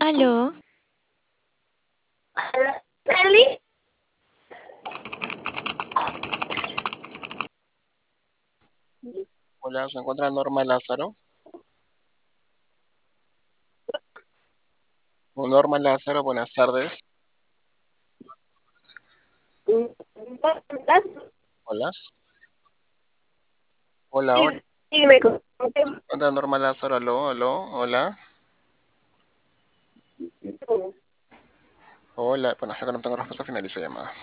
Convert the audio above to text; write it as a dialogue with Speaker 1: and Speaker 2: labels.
Speaker 1: Aló,
Speaker 2: Nelly,
Speaker 3: Hola, se encuentra Norma Lázaro. Norma Lázaro, buenas tardes. Hola. Hola, hola.
Speaker 2: dime,
Speaker 3: ¿Se encuentra Norma Lázaro? Aló, aló, hola. Hola, bueno, hasta que no tengo respuesta, finalizo llamada.